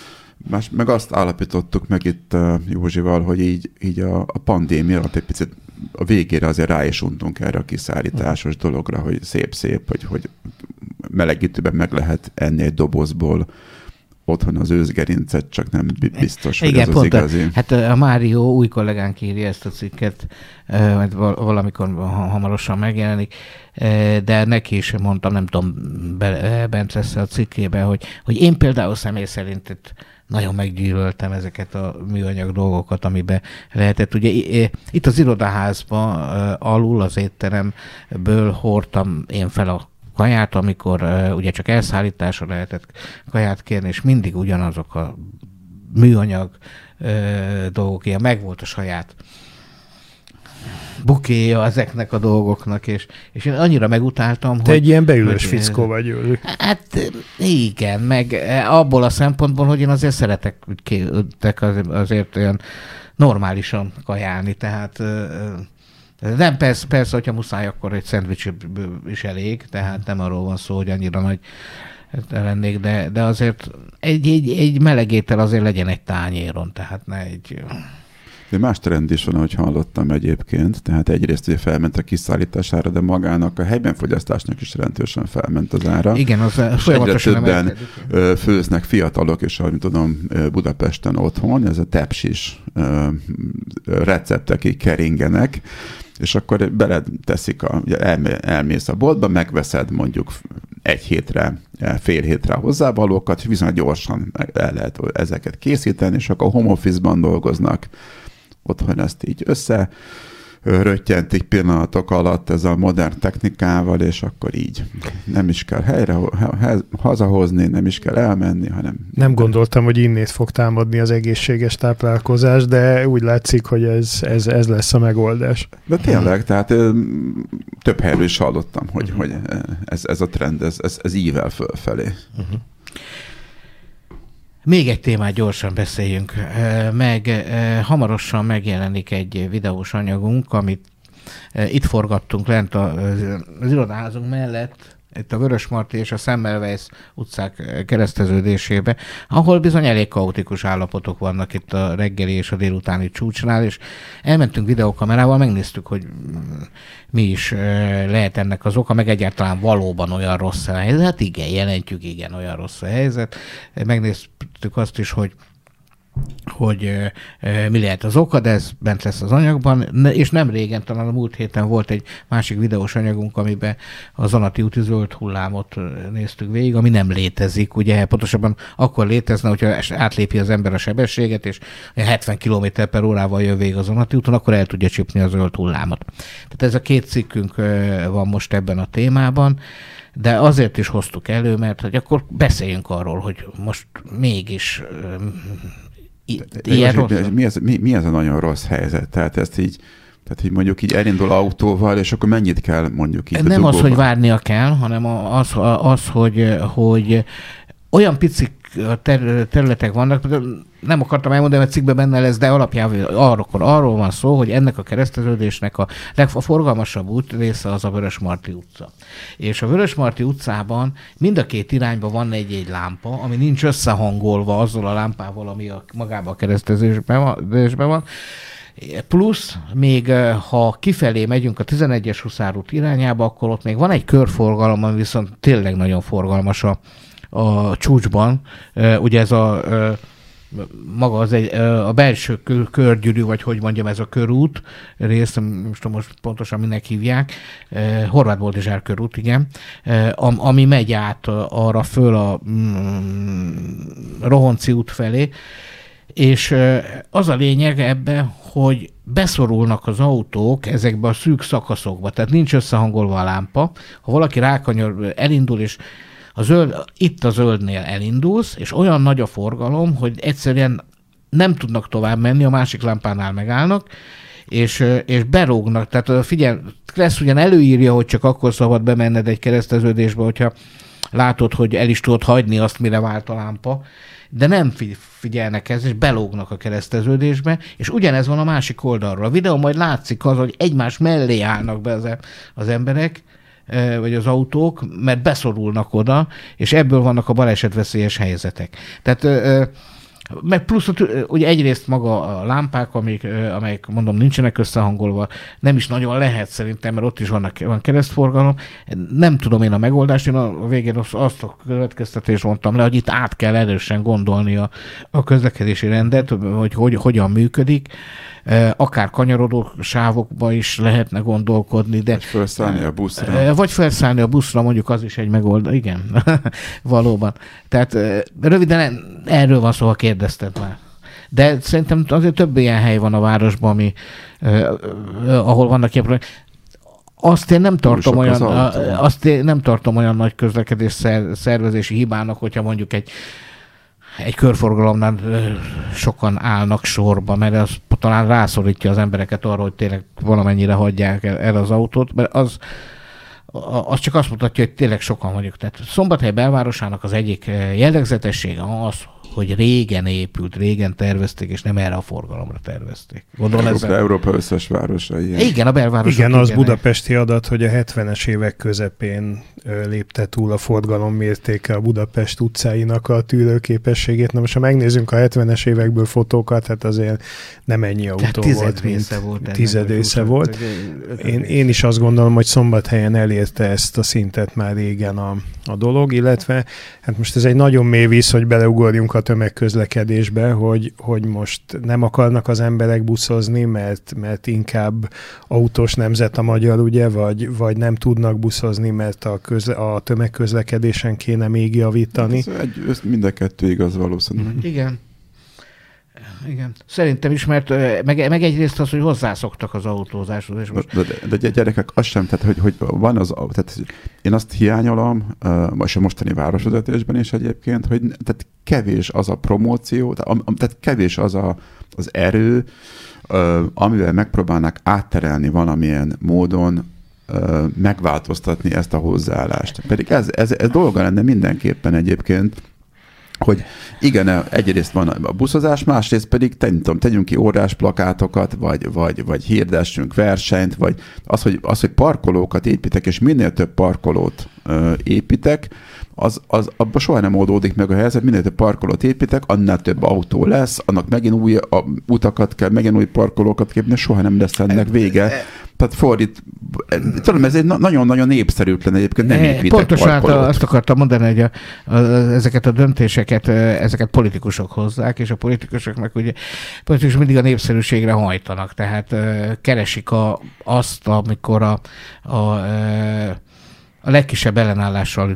Meg azt állapítottuk meg itt Józsival, hogy így a pandémia alatt egy picit a végére azért rá is untunk erre a kiszállításos dologra, hogy szép, hogy melegítőben meg lehet enni egy dobozból otthon az őszgerincet, csak nem biztos, hogy igen, az igazi. Hát a Mário, új kollégánk írja ezt a cikket, mert valamikor hamarosan megjelenik, de neki is mondtam, nem tudom, Bence a cikkében, hogy én például személy szerint nagyon meggyűlöltem ezeket a műanyag dolgokat, amiben lehetett. Ugye itt az irodaházban alul az étteremből hordtam én fel a kaját, amikor ugye csak elszállításra lehetett kaját kérni, és mindig ugyanazok a műanyag dolgok, ilyen megvolt a saját bukéja ezeknek a dolgoknak, és én annyira megutáltam, Te egy ilyen beülős fickó vagy, Józsi. Hát igen, meg abból a szempontból, hogy én azért szeretek azért olyan normálisan kajálni, tehát nem, persze, hogyha muszáj, akkor egy szendvics is elég, tehát nem arról van szó, hogy annyira nagy lennék, de azért egy meleg étel azért legyen egy tányéron, tehát ne egy... De más trend is van, ahogy hallottam egyébként, tehát egyrészt ugye felment a kiszállítására, de magának a helyben fogyasztásnak is jelentősen felment az ára. Igen, az folyamatosan többen főznek fiatalok, és ahogy tudom, Budapesten otthon, ez a tepsis receptek így keringenek, és akkor beleteszik, elmész a boltba, megveszed mondjuk egy hétre, fél hétre hozzávalókat, és viszont gyorsan el lehet ezeket készíteni, és akkor a home office-ban dolgoznak, otthon ezt így röttyentik pillanatok alatt ezzel a modern technikával, és akkor így nem is kell hazahozni, nem is kell elmenni, hanem... Nem gondoltam, hogy innét fog támadni az egészséges táplálkozás, de úgy látszik, hogy ez lesz a megoldás. De tényleg, tehát több helyről is hallottam, hogy ez a trend, ez ível fölfelé. Uh-huh. Még egy témát gyorsan beszéljünk. Hamarosan megjelenik egy videós anyagunk, amit itt forgattunk lent az irodaházunk mellett, itt a Vörösmarty és a Semmelweis utcák kereszteződésébe, ahol bizony elég kaotikus állapotok vannak itt a reggeli és a délutáni csúcsnál, és elmentünk videókamerával, megnéztük, hogy mi is lehet ennek az oka, meg egyáltalán valóban olyan rossz a helyzet. Hát igen, jelentjük, igen, olyan rossz a helyzet. Megnéztük azt is, hogy mi lehet az oka, de ez bent lesz az anyagban, és nem régen, talán a múlt héten volt egy másik videós anyagunk, amiben a Zanati úti zöld hullámot néztük végig, ami nem létezik, ugye pontosabban akkor létezne, hogyha átlépi az ember a sebességet, és 70 km/h jön végig a Zanati úton, akkor el tudja csípni a zöld hullámot. Tehát ez a két cikkünk van most ebben a témában, de azért is hoztuk elő, mert hogy akkor beszéljünk arról, hogy most mégis mi ez a nagyon rossz helyzet? Tehát ezt így, tehát így mondjuk így elindul autóval, és akkor mennyit kell mondjuk így? Nem az, hogy várnia kell, hanem az hogy olyan picik területek vannak, nem akartam elmondani, mert cikkben benne lesz, de alapjában arról van szó, hogy ennek a kereszteződésnek a legforgalmasabb útrésze az a Vörösmarty utca. És a Vörösmarty utcában mind a két irányban van egy lámpa, ami nincs összehangolva azzal a lámpával, ami magában a kereszteződésben van. Plusz, még ha kifelé megyünk a 11-es Huszárút irányába, akkor ott még van egy körforgalom, ami viszont tényleg nagyon forgalmas a csúcsban. Ugye ez maga az a belső körgyűrű, vagy hogy mondjam, ez a körút rész, most pontosan minek hívják, Horváth Boldizsár körút, igen, ami megy át arra föl a Rohonci út felé, és az a lényeg ebben, hogy beszorulnak az autók ezekbe a szűk szakaszokba, tehát nincs összehangolva a lámpa. Ha valaki rákanyar, elindul, és itt a zöldnél elindulsz, és olyan nagy a forgalom, hogy egyszerűen nem tudnak tovább menni, a másik lámpánál megállnak, és berógnak. Tehát figyelj, Kressz ugyan előírja, hogy csak akkor szabad bemenned egy kereszteződésbe, hogyha látod, hogy el is tudod hagyni azt, mire vált a lámpa, de nem figyelnek ez, és belógnak a kereszteződésbe, és ugyanez van a másik oldalról. A videó majd látszik az, hogy egymás mellé állnak be az emberek, vagy az autók, mert beszorulnak oda, és ebből vannak a balesetveszélyes helyzetek. Tehát meg plusz ugye egyrészt maga a lámpák, amelyek mondom nincsenek összehangolva, nem is nagyon lehet szerintem, mert ott is van keresztforgalom. Nem tudom én a megoldást, én a végén azt a következtetést mondtam le, hogy itt át kell erősen gondolni a közlekedési rendet, hogy hogyan működik. Akár kanyarodó sávokba is lehetne gondolkodni, de... Vagy felszállni a buszra, mondjuk az is egy megoldás. Igen, valóban. Tehát röviden erről van szó, ha kérdezted már. De szerintem azért több ilyen hely van a városban, ahol vannak ilyen problémák. Azt én nem tartom olyan nagy közlekedés szervezési hibának, hogyha mondjuk egy körforgalomnál sokan állnak sorba, mert az talán rászorítja az embereket arra, hogy tényleg valamennyire hagyják el az autót, mert az csak azt mutatja, hogy tényleg sokan vagyunk. Tehát Szombathely belvárosának az egyik jellegzetessége az, hogy régen épült, régen tervezték, és nem erre a forgalomra tervezték. Európa összes városa ilyen. Igen, a belvárosok. Igen, az budapesti adat, hogy a 70-es évek közepén lépte túl a forgalom mértéke a Budapest utcáinak a tűrőképességét. Na most, ha megnézzünk a 70-es évekből fotókat, hát azért nem ennyi autó volt, mint tizedrésze volt. Én is azt gondolom, hogy Szombathelyen elérte ezt a szintet már régen a dolog, illetve hát most ez egy nagyon mély víz, hogy beleugorjunk a tömegközlekedésbe, hogy most nem akarnak az emberek buszozni, mert inkább autós nemzet a magyar, ugye, vagy nem tudnak buszozni, mert a tömegközlekedésen kéne még javítani. Ez mind a kettő igaz valószínűleg. Igen. Igen. Szerintem is, mert meg egyrészt az, hogy hozzászoktak az autózáshoz. És most... de gyerekek, az sem, tehát, hogy van az, tehát én azt hiányolom, és a mostani városvezetésben is egyébként, hogy tehát kevés az a promóció, tehát kevés az az erő, amivel megpróbálnak átterelni valamilyen módon, megváltoztatni ezt a hozzáállást. Pedig ez dolga lenne mindenképpen egyébként, hogy igen, egyrészt van a buszozás, másrészt pedig tegyünk ki órásplakátokat, vagy hirdessünk versenyt, vagy az, hogy parkolókat építek, és minél több parkolót építek, abban soha nem oldódik meg a helyzet, minél több parkolót építek, annál több autó lesz, annak megint új utakat kell, megint új parkolókat képni, soha nem lesz ennek vége. Tehát tudom, ez egy nagyon-nagyon népszerűtlen egyébként, nem építek pontosan parkolót. azt akartam mondani, hogy ezeket a döntéseket, ezeket politikusok hozzák, és a politikusok mindig a népszerűségre hajtanak, tehát keresik azt, amikor a legkisebb ellenállással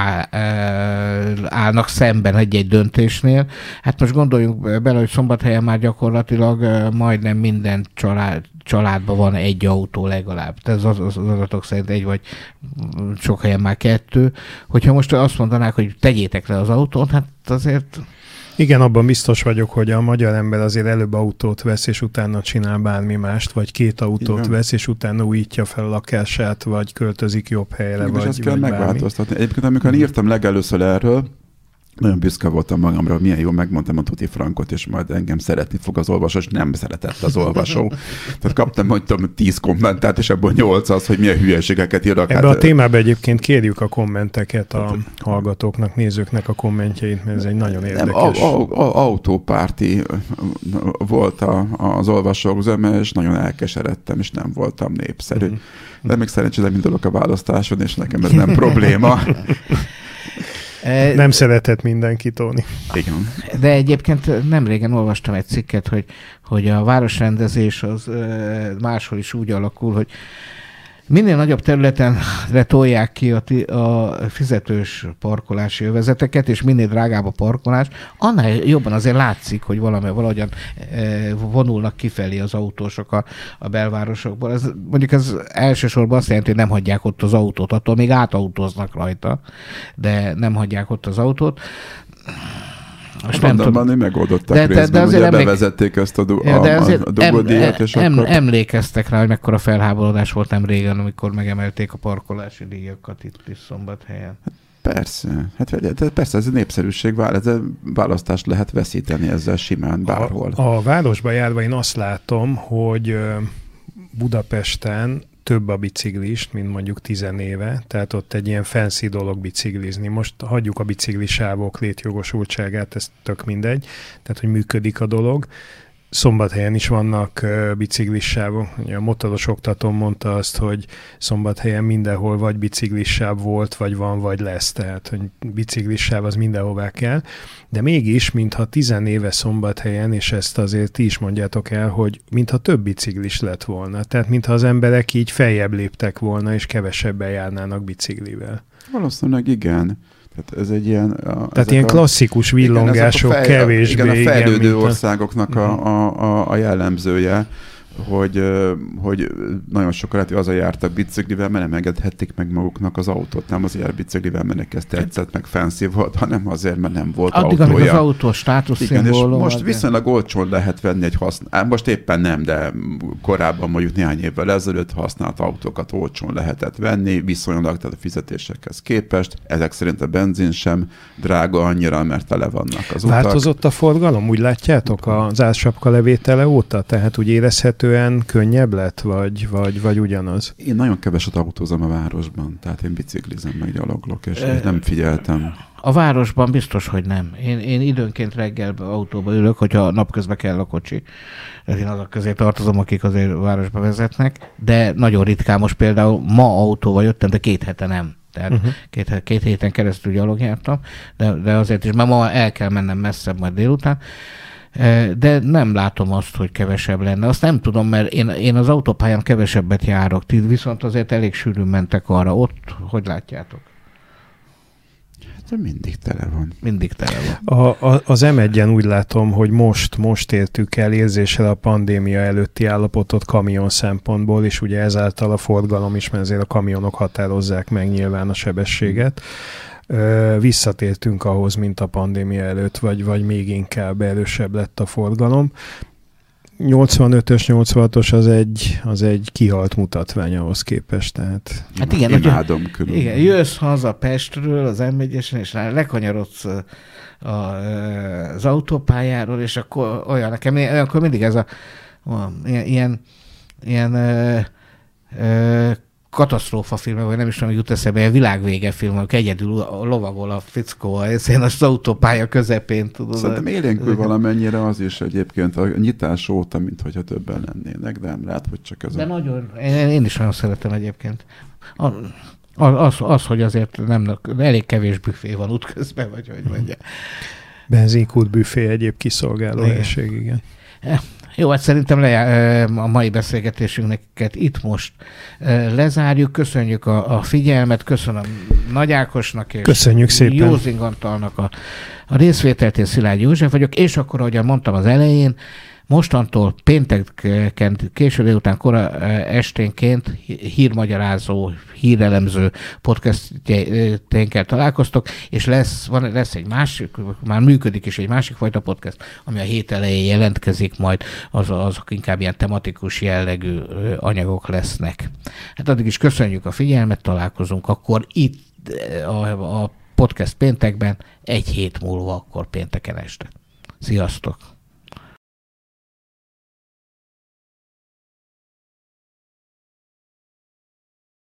állnak szemben egy-egy döntésnél. Hát most gondoljunk bele, hogy Szombathelyen már gyakorlatilag majdnem minden családban van egy autó legalább. Ez az adatok szerint egy, vagy sok helyen már 2. Hogyha most azt mondanák, hogy tegyétek le az autót, hát azért... Igen, abban biztos vagyok, hogy a magyar ember azért előbb autót vesz, és utána csinál bármi mást, vagy 2 autót vesz, és utána újítja fel a lakását, vagy költözik jobb helyre, vagy ezt kell bármi. megváltoztatni. Egyébként, amikor írtam legelőször erről, nagyon büszke voltam magamra, hogy milyen jól megmondtam a tuti frankot, és majd engem szeretni fog az olvasó, és nem szeretett az olvasó. Tehát kaptam, hogy 10 kommentát, és ebből 8 az, hogy milyen hülyeségeket írok. Ebbe a témába egyébként kérjük a kommenteket a hallgatóknak, nézőknek a kommentjeit, mert ez egy nagyon érdekes. Autópárti volt az olvasók zöme, és nagyon elkeseredtem, és nem voltam népszerű. De még szerencsére indulok a választáson, és nekem ez nem probléma. Nem szeretett mindenki, Tóni. Igen. De egyébként nem régen olvastam egy cikket, hogy a városrendezés az máshol is úgy alakul, hogy minél nagyobb területenre tolják ki a fizetős parkolási övezeteket, és minél drágább a parkolás, annál jobban azért látszik, hogy valahogyan vonulnak kifelé az autósok a belvárosokból. Mondjuk ez elsősorban azt jelenti, hogy nem hagyják ott az autót, attól még átautóznak rajta, de nem hagyják ott az autót. Most nem tudom, hogy megoldották részben, ugye bevezették ezt a dugódíjat, és akkor... Emlékeztek rá, hogy mekkora felháborodás volt nem régen, amikor megemelték a parkolási díjakat itt is Szombathelyen. Persze. Persze, ez a népszerűség, választást lehet veszíteni ezzel simán bárhol. A városba járva én azt látom, hogy Budapesten több a biciklist, mint mondjuk 10 éve, tehát ott egy ilyen fancy dolog biciklizni. Most hagyjuk a biciklisávok létjogosultságát, ez tök mindegy, tehát hogy működik a dolog. Szombathelyen is vannak biciklissávok. A motoros oktatóm mondta azt, hogy Szombathelyen mindenhol vagy biciklissáv volt, vagy van, vagy lesz. Tehát, hogy biciklissáv az mindenhová kell. De mégis, mintha 10 éve Szombathelyen, és ezt azért ti is mondjátok el, hogy mintha több biciklis lett volna. Tehát, mintha az emberek így feljebb léptek volna, és kevesebben járnának biciklivel. Valószínűleg igen. Tehát ez egy ilyen... Tehát ilyen klasszikus villongások, igen, kevésbé... Igen, a fejlődő országoknak a jellemzője, hogy nagyon sokan lehet, hogy azzal jártak biciklivel, mert nem engedhették meg maguknak az autót. Nem azért jár biciklivel, mert neki ez tetszett, meg fancy volt, hanem azért, mert nem volt addig, autója. Addig, az autó státuszszimbólum. Most viszonylag olcsón lehet venni egy most éppen nem, de korábban mondjuk néhány évvel ezelőtt használt autókat olcsón lehetett venni, viszonylag, tehát a fizetésekhez képest. Ezek szerint a benzin sem drága annyira, mert tele vannak az utak. Változott a forgalom, úgy látjátok, az ársapka levétele óta? Tehát úgy érezhetően könnyebb lett, vagy ugyanaz? Én nagyon keveset autózom a városban, tehát én biciklizem, meg gyaloglok, és nem figyeltem. A városban biztos, hogy nem. Én időnként reggel autóba ülök, hogyha napközben kell a kocsi. Én azok közé tartozom, akik azért városba vezetnek, de nagyon ritkán, most például ma autóval jöttem, de 2 hete nem. Tehát 2 héten keresztül gyalogjártam, de azért is, mert ma el kell mennem messzebb majd délután, de nem látom azt, hogy kevesebb lenne. Azt nem tudom, mert én az autópályán kevesebbet járok, ti viszont azért elég sűrűn mentek arra. Ott, hogy látjátok? Hát mindig tele van. Mindig tele van. Az M1-en úgy látom, hogy most értük el érzéssel a pandémia előtti állapotot kamion szempontból, és ugye ezáltal a forgalom is, mert azért a kamionok határozzák meg nyilván a sebességet. Visszatértünk ahhoz, mint a pandémia előtt, vagy még inkább erősebb lett a forgalom. 85-ös, 86-os az egy kihalt mutatvány ahhoz képest. Tehát... Hát igen, imádom külön. Igen, jössz haza Pestről, az M1-esen, és lekanyarodsz az autópályáról, és akkor olyan, nekem mindig ez ilyen katasztrófa filmek, vagy nem is tudom, jut eszembe, ilyen világvége filmek, egyedül lovagol a fickó az autópálya közepén, tudod. Szerintem élénkül valamennyire az is egyébként a nyitás óta, mint hogyha többen lennének, de nem lehet, hogy csak ez. De nagyon, én is nagyon szeretem egyébként. Az, hogy azért nem, elég kevés büfé van útközben, vagy hogy mondja. Benzinkút büfé, egyéb kiszolgáló helység, igen. Jó, hát szerintem a mai beszélgetésünket itt most lezárjuk. Köszönjük a figyelmet, köszönöm Nagy Ákosnak és köszönjük szépen Józing Antalnak a részvételt. Én Szilágyi József vagyok, és akkor, ahogyan mondtam az elején, mostantól pénteken, késő délután, kora esténként hírmagyarázó, hírelemző podcasténkkel találkoztok, és lesz egy másik, már működik is egy másik fajta podcast, ami a hét elején jelentkezik, majd azok inkább ilyen tematikus jellegű anyagok lesznek. Hát addig is köszönjük a figyelmet, találkozunk akkor itt a podcast péntekben, egy hét múlva, akkor pénteken este. Sziasztok!